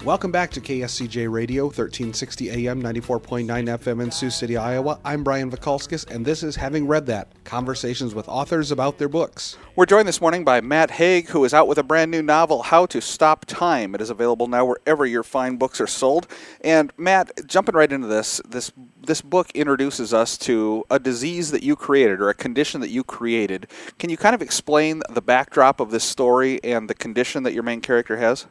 Welcome back to KSCJ Radio, 1360 AM, 94.9 FM in Sioux City, Iowa. I'm Brian Vikalskis, and this is Having Read That, conversations with authors about their books. We're joined this morning by Matt Haig, who is out with a brand new novel, How to Stop Time. It is available now wherever your fine books are sold. And Matt, jumping right into this book introduces us to a disease that you created, or a condition that you created. Can you kind of explain the backdrop of this story and the condition that your main character has?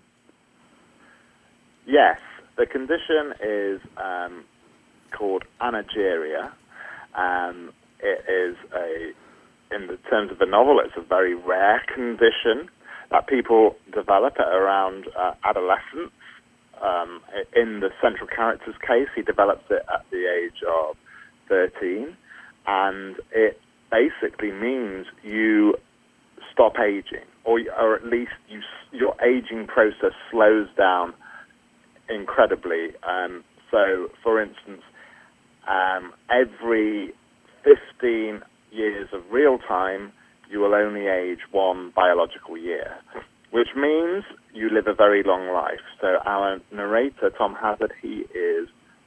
Yes, the condition is called anageria. It is in the terms of the novel, it's a very rare condition that people develop at around adolescence. In the central character's case, he develops it at the age of 13, and it basically means you stop aging, or at least your aging process slows down incredibly. So, for instance, every 15 years of real time, you will only age one biological year, which means you live a very long life. So our narrator, Tom Hazard, he is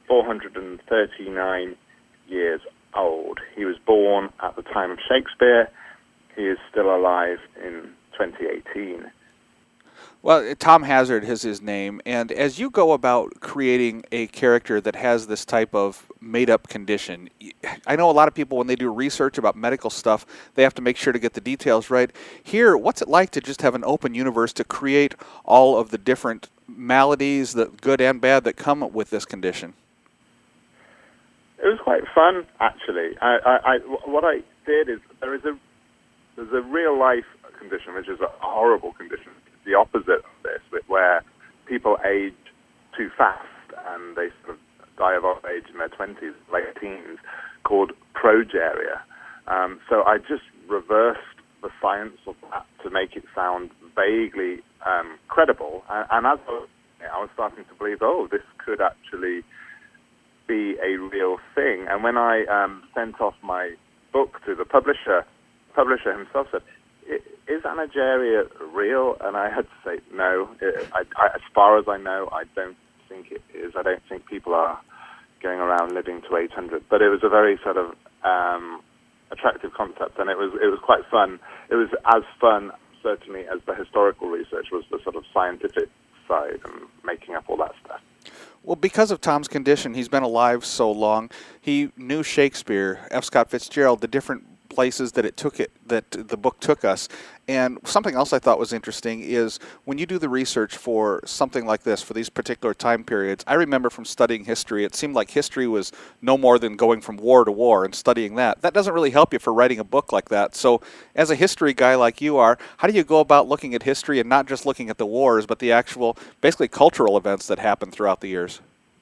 439 years old. He was born at the time of Shakespeare. He is still alive in 2018. Well, Tom Hazard is his name, and as you go about creating a character that has this type of made-up condition, I know a lot of people, when they do research about medical stuff, they have to make sure to get the details right. Here, what's it like to just have an open universe to create all of the different maladies, the good and bad, that come with this condition? It was quite fun, actually. What I did is there's a real-life condition, which is a horrible condition. The opposite of this, where people age too fast and they sort of die of old age in their 20s, late teens, called progeria. So I just reversed the science of that to make it sound vaguely credible. And as I was starting to believe, this could actually be a real thing. And when I sent off my book to the publisher himself said, "Is anageria real?" And I had to say, no. As far as I know, I don't think it is. I don't think people are going around living to 800. But it was a very sort of attractive concept, and it was quite fun. It was as fun, certainly, as the historical research was the sort of scientific side and making up all that stuff. Well, because of Tom's condition, he's been alive so long. He knew Shakespeare, F. Scott Fitzgerald, the different places that that the book took us. And something else I thought was interesting is when you do the research for something like this, for these particular time periods, I remember from studying history, it seemed like history was no more than going from war to war and studying that. That doesn't really help you for writing a book like that. So as a history guy like you are, how do you go about looking at history and not just looking at the wars, but the actual, basically cultural events that happened throughout the years?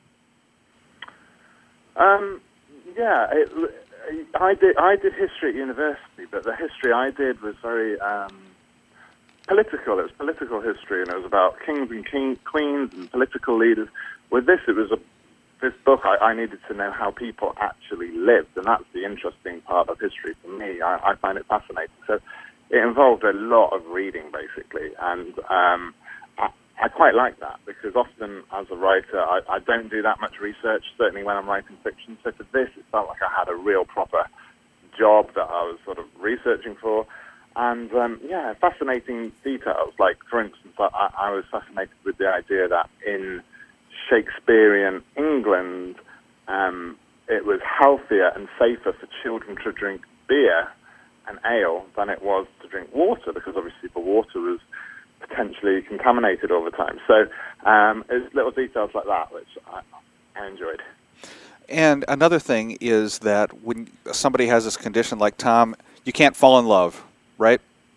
I did history at university, but the history I did was very political. It was political history, and it was about kings and queens and political leaders. With this, this book, I needed to know how people actually lived, and that's the interesting part of history for me. I find it fascinating. So it involved a lot of reading, basically, and I quite like that, because often as a writer, I don't do that much research, certainly when I'm writing fiction. So for this, it felt like I had a real proper job that I was sort of researching for. And, fascinating details. Like, for instance, I was fascinated with the idea that in Shakespearean England, it was healthier and safer for children to drink beer and ale than it was to drink water, because obviously the water was potentially contaminated all the time. So it's little details like that which I enjoyed. And another thing is that when somebody has this condition like Tom, you can't fall in love, right?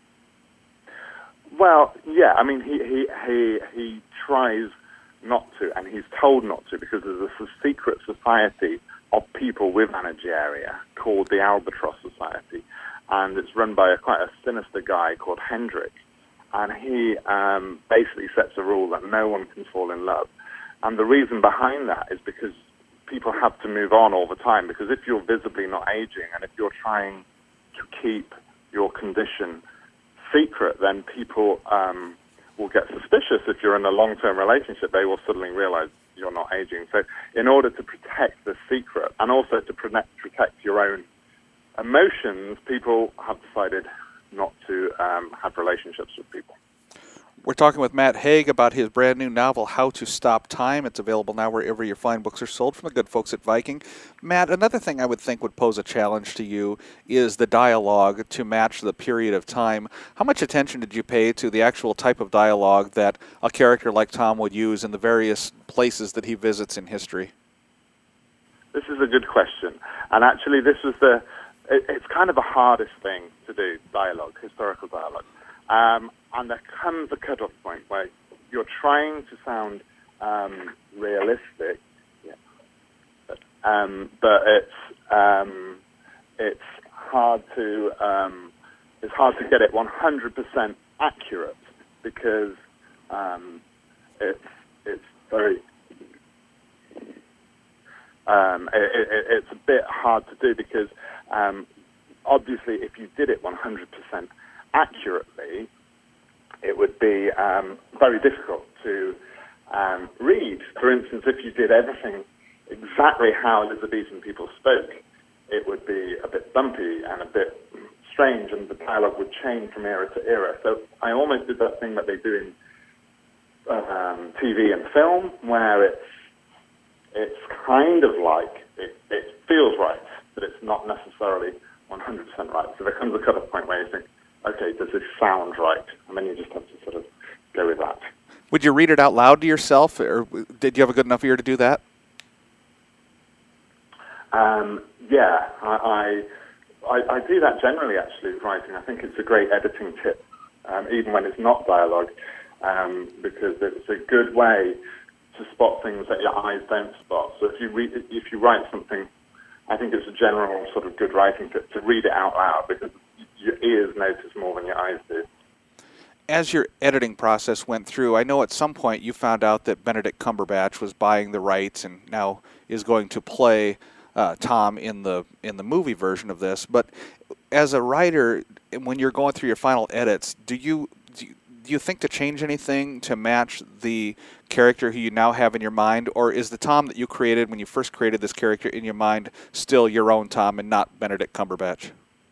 Well, yeah. I mean, he tries not to, and he's told not to, because there's a secret society of people with anageria called the Albatross Society, and it's run by quite a sinister guy called Hendrik. And he basically sets a rule that no one can fall in love. And the reason behind that is because people have to move on all the time, because if you're visibly not aging and if you're trying to keep your condition secret, then people will get suspicious if you're in a long-term relationship. They will suddenly realize you're not aging. So in order to protect the secret and also to protect your own emotions, people have decided not to have relationships with people. We're talking with Matt Haig about his brand new novel, How to Stop Time. It's available now wherever your fine books are sold from the good folks at Viking. Matt, another thing I would think would pose a challenge to you is the dialogue to match the period of time. How much attention did you pay to the actual type of dialogue that a character like Tom would use in the various places that he visits in history? This is a good question. And actually, this was it's kind of the hardest thing to do, dialogue, historical dialogue. And there comes a cutoff point where you're trying to sound realistic, but it's hard to get it 100% accurate because it's very it's a bit hard to do because obviously if you did it 100% accurately, it would be very difficult to read. For instance, if you did everything exactly how Elizabethan people spoke, it would be a bit bumpy and a bit strange, and the dialogue would change from era to era. So I almost did that thing that they do in TV and film, where it's kind of like it feels right, but it's not necessarily 100% right. So there comes a cut-off point where you think, okay, does this sound right? And then you just have to sort of go with that. Would you read it out loud to yourself, or did you have a good enough ear to do that? Yeah, I do that generally, actually, with writing. I think it's a great editing tip, even when it's not dialogue, because it's a good way to spot things that your eyes don't spot. So if you write something, I think it's a general sort of good writing tip to read it out loud, because your ears notice more than your eyes do. As your editing process went through, I know at some point you found out that Benedict Cumberbatch was buying the rights and now is going to play Tom in the movie version of this. But as a writer, when you're going through your final edits, do you think to change anything to match the character who you now have in your mind, or is the Tom that you created when you first created this character in your mind still your own Tom and not Benedict Cumberbatch?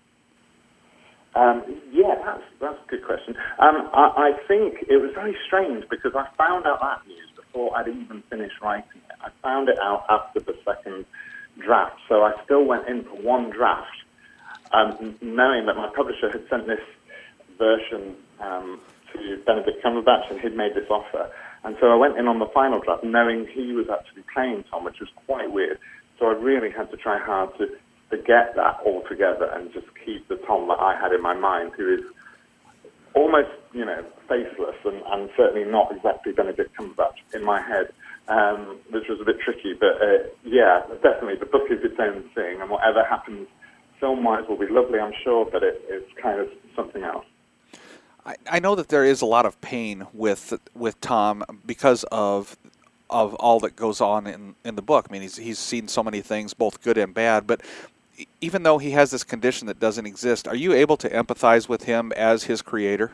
Yeah, that's a good question. I think it was very strange because I found out that news before I'd even finished writing it. I found it out after the second draft, so I still went in for one draft, knowing that my publisher had sent this version to Benedict Cumberbatch and he'd made this offer. And so I went in on the final draft knowing he was actually playing Tom, which was quite weird. So I really had to try hard to forget that altogether and just keep the Tom that I had in my mind, who is almost, faceless and certainly not exactly Benedict Cumberbatch in my head, which was a bit tricky. But yeah, definitely the book is its own thing, and whatever happens film-wise will be lovely, I'm sure, but it's kind of something else. I know that there is a lot of pain with Tom because of all that goes on in the book. I mean, he's seen so many things, both good and bad, but even though he has this condition that doesn't exist, are you able to empathize with him as his creator?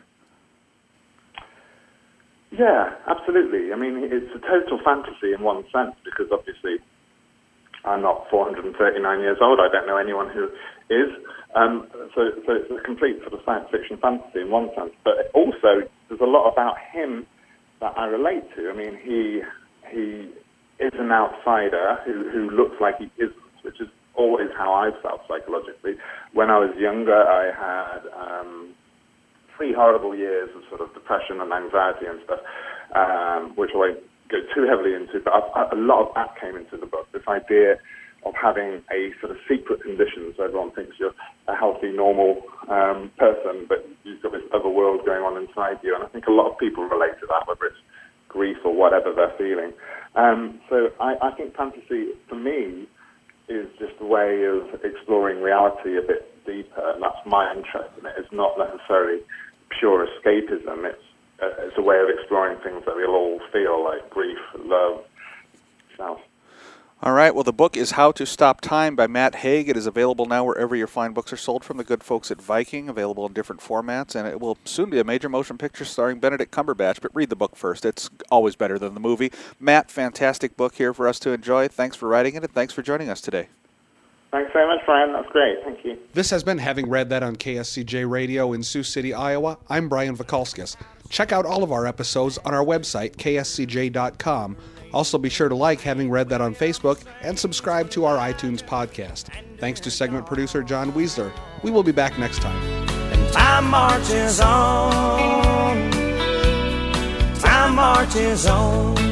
Yeah, absolutely. I mean, it's a total fantasy in one sense, because obviously I'm not 439 years old. I don't know anyone who is. So it's a complete sort of science fiction fantasy in one sense. But also, there's a lot about him that I relate to. I mean, he is an outsider who looks like he isn't, which is always how I've felt psychologically. When I was younger, I had 3 horrible years of sort of depression and anxiety and stuff, which I won't go too heavily into, but a lot of that came into the book, this idea of having a sort of secret condition, so everyone thinks you're a healthy, normal person, but you've got this other world going on inside you, and I think a lot of people relate to that, whether it's grief or whatever they're feeling. So I think fantasy, for me, is just a way of exploring reality a bit deeper, and that's my interest in it. It's not necessarily pure escapism. It's a way of exploring things that we'll all feel, like grief, love, self. All right. Well, the book is How to Stop Time by Matt Haig. It is available now wherever your fine books are sold from the good folks at Viking, available in different formats, and it will soon be a major motion picture starring Benedict Cumberbatch, but read the book first. It's always better than the movie. Matt, fantastic book here for us to enjoy. Thanks for writing it, and thanks for joining us today. Thanks very much, Brian. That's great. Thank you. This has been Having Read That on KSCJ Radio in Sioux City, Iowa. I'm Brian Vakalskis. Check out all of our episodes on our website, kscj.com. Also, be sure to like Having Read That on Facebook and subscribe to our iTunes podcast. Thanks to segment producer John Weisler. We will be back next time. And time marches on. Time marches on.